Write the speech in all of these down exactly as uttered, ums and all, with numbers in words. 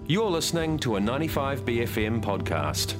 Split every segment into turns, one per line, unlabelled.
You're listening to a ninety-five B F M podcast.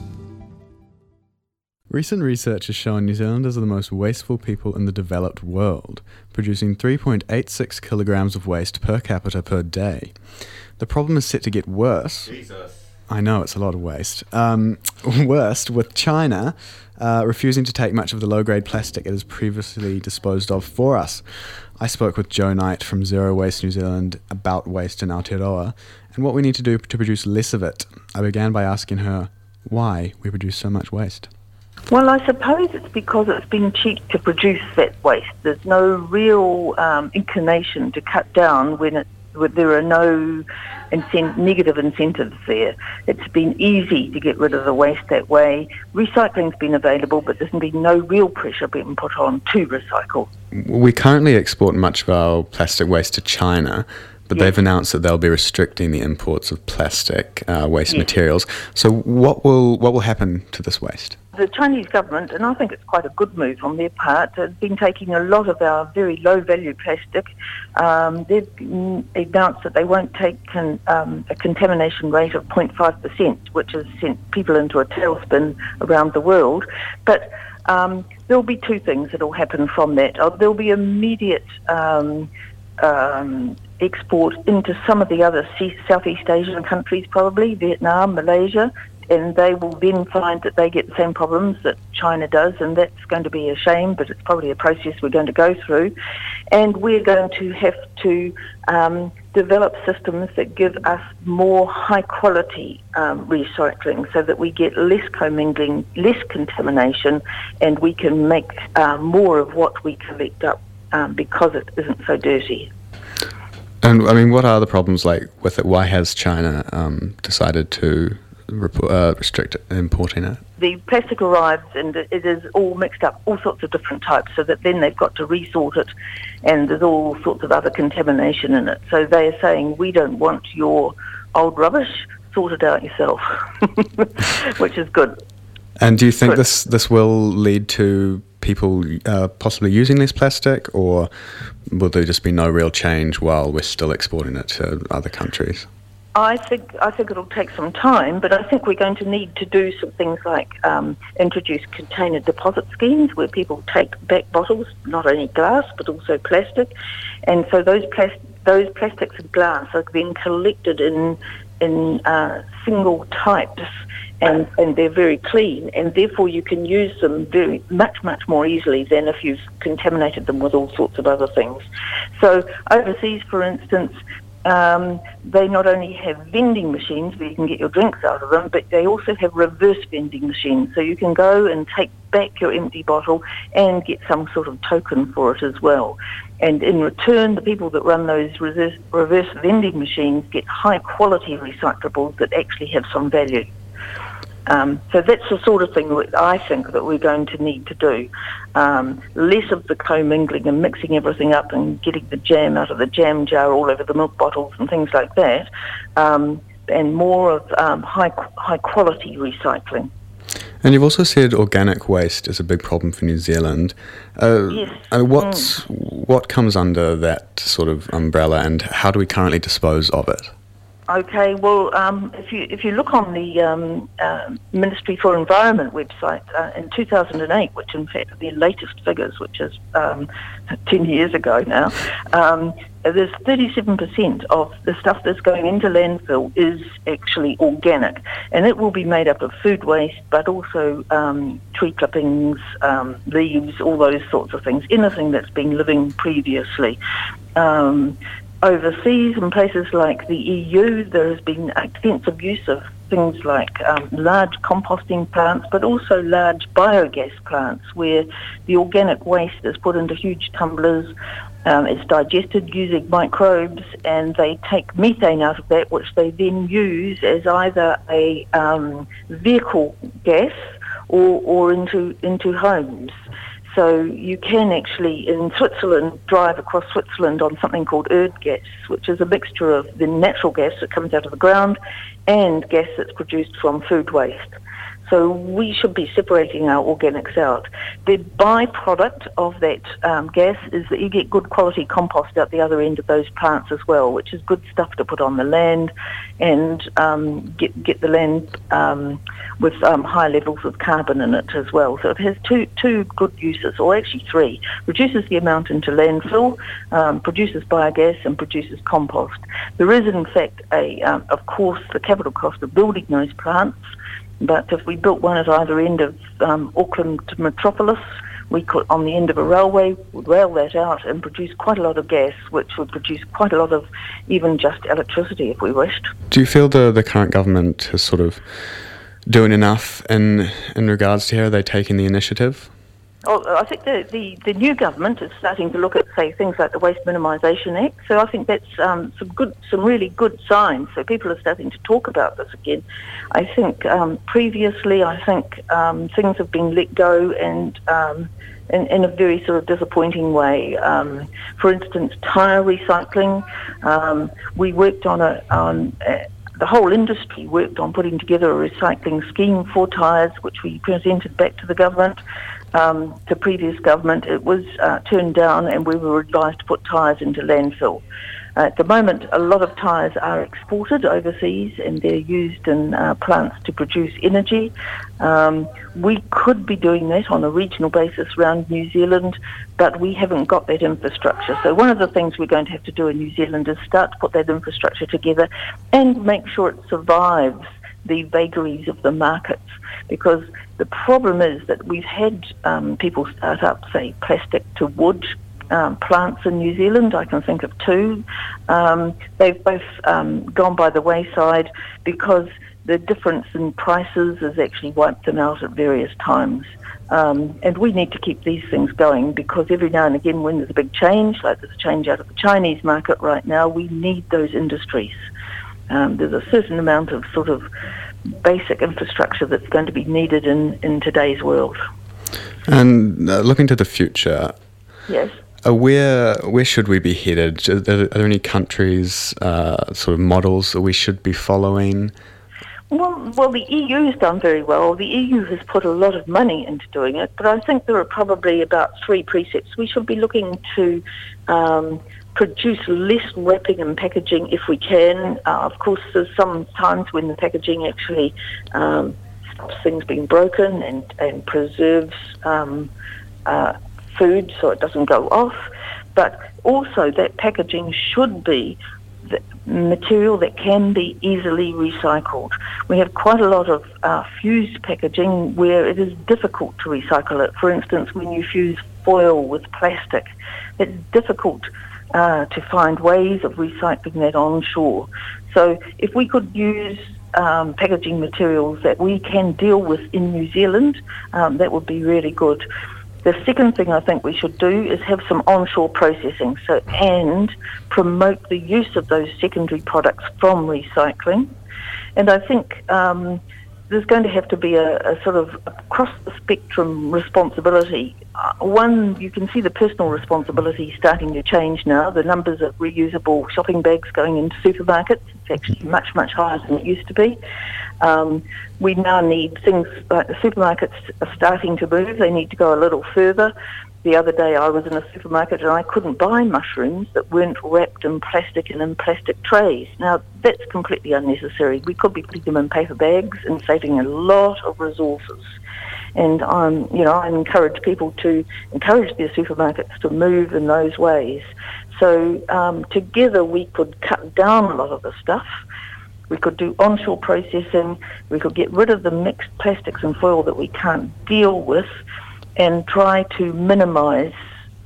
Recent research has shown New Zealanders are the most wasteful people in the developed world, producing three point eight six kilograms of waste per capita per day. The problem is set to get worse.
Jesus.
I know, it's a lot of waste. Um, worst, with China uh, refusing to take much of the low-grade plastic it has previously disposed of for us. I spoke with Jo Knight from Zero Waste New Zealand about waste in Aotearoa and what we need to do to produce less of it. I began by asking her why we produce so much waste.
Well, I suppose it's because it's been cheap to produce that waste. There's no real um, inclination to cut down when, it, when there are no incent- negative incentives there. It's been easy to get rid of the waste that way. Recycling's been available, but there's been no real pressure being put on to recycle.
We currently export much of our plastic waste to China, but yes. They've announced that they'll be restricting the imports of plastic uh, waste yes. materials. So what will what will happen to this waste?
The Chinese government, and I think it's quite a good move on their part, have been taking a lot of our very low-value plastic. Um, they've announced that they won't take con, um, a contamination rate of zero point five percent, which has sent people into a tailspin around the world. But um, there'll be two things that will happen from that. Uh, there'll be immediate Um, um, export into some of the other Southeast Asian countries, probably Vietnam, Malaysia, and they will then find that they get the same problems that China does, and that's going to be a shame, but it's probably a process we're going to go through. And we're going to have to um, develop systems that give us more high-quality um, recycling so that we get less commingling, less contamination, and we can make uh, more of what we collect up um, because it isn't so dirty.
And, I mean, what are the problems like with it? Why has China um, decided to rep- uh, restrict importing it?
The plastic arrives and it is all mixed up, all sorts of different types, so that then they've got to resort it, and there's all sorts of other contamination in it. So they are saying, we don't want your old rubbish, sort it out yourself, which is good.
And do you think
good.
this, this will lead to people uh, possibly using less plastic, or will there just be no real change while we're still exporting it to other countries?
I think I think it'll take some time, but I think we're going to need to do some things like um, introduce container deposit schemes where people take back bottles, not only glass but also plastic, and so those plas- those plastics and glass are being collected in in uh, single types. And, and they're very clean, and therefore you can use them very much, much more easily than if you've contaminated them with all sorts of other things. So overseas, for instance, um, they not only have vending machines where you can get your drinks out of them, but they also have reverse vending machines. So you can go and take back your empty bottle and get some sort of token for it as well. And in return, the people that run those reverse, reverse vending machines get high-quality recyclables that actually have some value. Um, so that's the sort of thing that I think that we're going to need to do. Um, less of the commingling and mixing everything up and getting the jam out of the jam jar all over the milk bottles and things like that, um, and more of um, high high quality recycling.
And you've also said organic waste is a big problem for New Zealand. Uh,
yes.
Uh, what's, mm. What comes under that sort of umbrella, and how do we currently dispose of it?
Okay, well, um, if you if you look on the um, uh, Ministry for Environment website uh, in two thousand eight, which in fact are their latest figures, which is um, ten years ago now, um, there's thirty-seven percent of the stuff that's going into landfill is actually organic, and it will be made up of food waste, but also um, tree clippings, um, leaves, all those sorts of things, anything that's been living previously. Um, Overseas, in places like the E U, there has been extensive use of things like um, large composting plants, but also large biogas plants where the organic waste is put into huge tumblers, um, it's digested using microbes, and they take methane out of that, which they then use as either a um, vehicle gas or, or into into homes. So you can actually, in Switzerland, drive across Switzerland on something called Erdgas, which is a mixture of the natural gas that comes out of the ground and gas that's produced from food waste. So we should be separating our organics out. The byproduct of that um, gas is that you get good quality compost out the other end of those plants as well, which is good stuff to put on the land and um, get get the land um, with um, high levels of carbon in it as well. So it has two two good uses, or actually three. Reduces the amount into landfill, um, produces biogas, and produces compost. There is, in fact, a um, of course, the capital cost of building those plants. But if we built one at either end of um, Auckland metropolis, we could, on the end of a railway, would rail that out and produce quite a lot of gas, which would produce quite a lot of even just electricity if we wished.
Do you feel the, the current government is sort of doing enough in in regards to how they're taking the initiative?
Oh, I think the, the, the new government is starting to look at, say, things like the Waste Minimisation Act. So I think that's um, some good, some really good signs. So people are starting to talk about this again. I think um, previously, I think um, things have been let go and um, in, in a very sort of disappointing way. Um, for instance, tyre recycling. Um, we worked on a on. A, The whole industry worked on putting together a recycling scheme for tyres, which we presented back to the government, um, to previous government. It was uh, turned down, and we were advised to put tyres into landfill. Uh, at the moment, a lot of tyres are exported overseas, and they're used in uh, plants to produce energy. Um, we could be doing that on a regional basis around New Zealand, but we haven't got that infrastructure. So one of the things we're going to have to do in New Zealand is start to put that infrastructure together and make sure it survives the vagaries of the markets. Because the problem is that we've had um, people start up, say, plastic to wood um, plants in New Zealand. I can think of two. Um, they've both um, gone by the wayside because the difference in prices has actually wiped them out at various times. Um, and we need to keep these things going, because every now and again when there's a big change, like there's a change out of the Chinese market right now, we need those industries. Um, there's a certain amount of sort of basic infrastructure that's going to be needed in, in today's world.
And uh, looking to the future,
yes.
Uh, where where should we be headed? Are there, are there any countries, uh, sort of models that we should be following?
Well, well, the E U's done very well. The E U has put a lot of money into doing it, but I think there are probably about three precepts. We should be looking to um, produce less wrapping and packaging if we can. Uh, of course, there's some times when the packaging actually um, stops things being broken and, and preserves um, uh, food so it doesn't go off. But also that packaging should be the material that can be easily recycled. We have quite a lot of uh, fused packaging where it is difficult to recycle it. For instance, when you fuse foil with plastic, it's difficult uh, to find ways of recycling that onshore. So if we could use um, packaging materials that we can deal with in New Zealand, um, that would be really good. The second thing I think we should do is have some onshore processing, so and promote the use of those secondary products from recycling. And I think um, there's going to have to be a, a sort of across-the-spectrum responsibility. Uh, one, you can see the personal responsibility starting to change now. The numbers of reusable shopping bags going into supermarkets, it's actually much, much higher than it used to be. Um, we now need things like the supermarkets are starting to move. They need to go a little further. The other day I was in a supermarket and I couldn't buy mushrooms that weren't wrapped in plastic and in plastic trays. Now, that's completely unnecessary. We could be putting them in paper bags and saving a lot of resources. And I'm, you know, I encourage people to encourage their supermarkets to move in those ways. So um, together we could cut down a lot of the stuff. We could do onshore processing. We could get rid of the mixed plastics and foil that we can't deal with, and try to minimise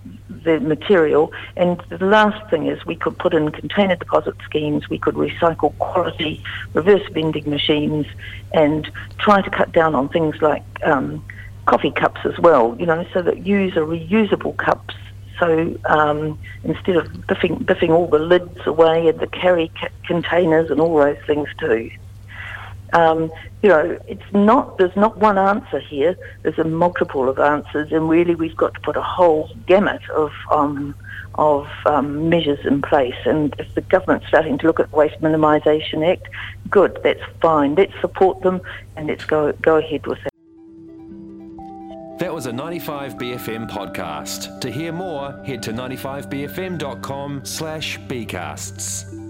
the material. And the last thing is we could put in container deposit schemes. We could recycle quality reverse vending machines and try to cut down on things like um, coffee cups as well, you know, so that use are reusable cups. So um, instead of biffing, biffing all the lids away and the carry ca- containers and all those things too. Um, you know, it's not, there's not one answer here. There's a multiple of answers, and really we've got to put a whole gamut of um, of um, measures in place. And if the government's starting to look at the Waste Minimisation Act, good, that's fine. Let's support them and let's go go ahead with that.
That was a ninety-five B F M podcast. To hear more, head to ninety-five b f m dot com slash bcasts.